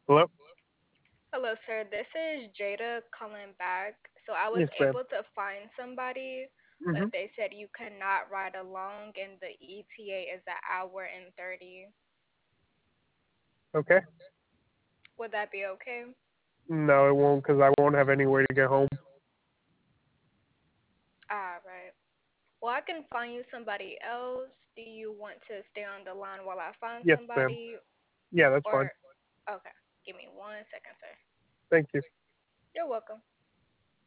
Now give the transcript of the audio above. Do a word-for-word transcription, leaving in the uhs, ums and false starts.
Hello? Hello, sir. This is Jada calling back. So I was Yes, ma'am. able to find somebody, Mm-hmm. but they said you cannot ride along, and the E T A is an hour and thirty. Okay. Would that be okay? No, it won't because I won't have any way to get home. All right. Well, I can find you somebody else. Do you want to stay on the line while I find Yes, ma'am. somebody? Yeah, that's fine. Or, okay. Give me one second, sir. Thank you. You're welcome.